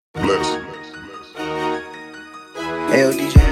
Bless. Ayo DJ.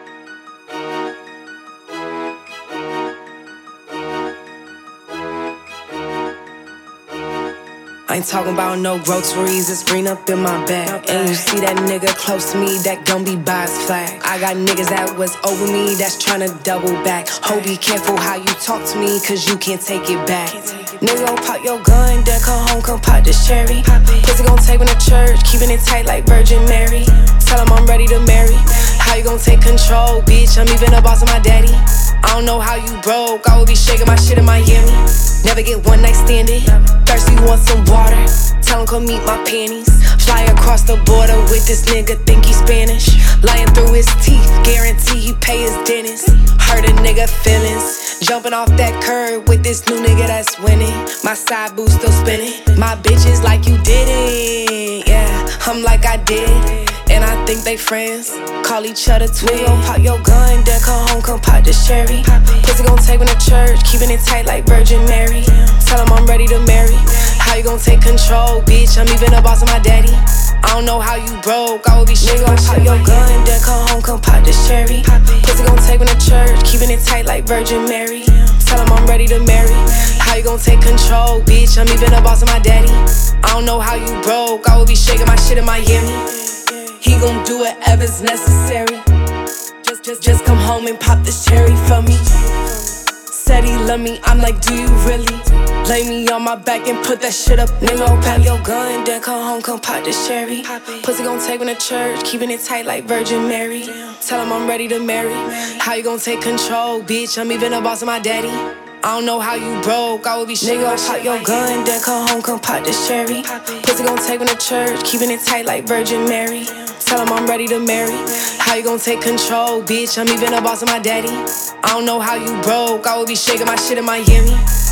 I ain't talking about no groceries, it's green up in my bag. And you see that nigga close to me, that gon' be by his flag. I got niggas that was over me, that's tryna double back. Ho, be careful how you talk to me, cause you can't take it back. Nigga gon' pop your gun, then come home, come pop this cherry. Pussy gon' take me to church, keeping it tight like Virgin Mary. Tell him I'm ready to marry. How you gon' take control, bitch? I'm even the boss of my daddy. I don't know how you broke, I would be shaking my shit in Miami. Never get one night standing. Thirsty, want some water. Tell him come meet my panties. Fly across the border with this nigga, think he Spanish. Lying through his teeth, guarantee he pay his dentist. Hurt a nigga feelings. Jumping off that curb with this new nigga that's winning. My side boost still spinning. My bitches like you did it. Yeah, I'm like I did. And I think they friends. Call each other twins. Gon' pop your gun, then come home, come pop this cherry. Pussy gon' take me to church, keeping it tight like Virgin Mary. Tell him I'm ready to marry. How you gon' take control, bitch? I'm even the boss of my daddy. I don't know how you broke, I would be shaking my shit. Pop your gun, then come home, come pop this cherry. Pussy gon' take me to church, keeping it tight like Virgin Mary. Tell him I'm ready to marry. How you gon' take control, bitch? I'm even the boss of my daddy. I don't know how you broke, I would be shaking my shit in Miami. He gon' do whatever's necessary. Just come home and pop this cherry for me. Said he love me, I'm like, do you really? Lay me on my back and put that shit up. Nigga, pop your gun, then come home, come pop this cherry. Pussy gon' take me to church, keeping it tight like Virgin Mary. Tell him I'm ready to marry. How you gon' take control, bitch? I'm even the boss of my daddy. I don't know how you broke, I would be shaking my shit. Pop your gun, then come home, come pop this cherry. Pussy gon' take me to church, keeping it tight like Virgin Mary. Tell him I'm ready to marry. How you gon' take control, bitch? I'm even the boss of my daddy. I don't know how you broke, I would be shaking my shit in Miami.